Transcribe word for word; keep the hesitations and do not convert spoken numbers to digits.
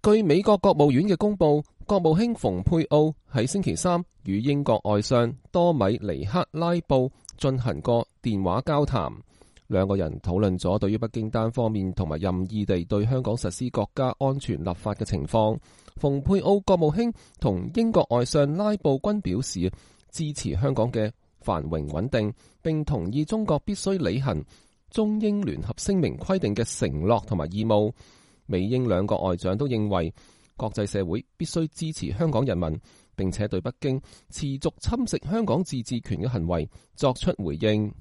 據美國國務院嘅公佈，國務卿蓬佩奧喺星期三與英國外相多米尼克拉布進行過電話交談，兩個人討論咗對於北京單方面同埋任意地對香港實施國家安全立法嘅情況。蓬佩奧國務卿同英國外相拉布均表示支持香港嘅繁榮穩定，並同意中國必須履行中英聯合聲明規定嘅承諾同埋義務。美英兩個外長都認為國際社會必須支持香港人民，並且對北京持續侵蝕香港自治權嘅行為作出回應。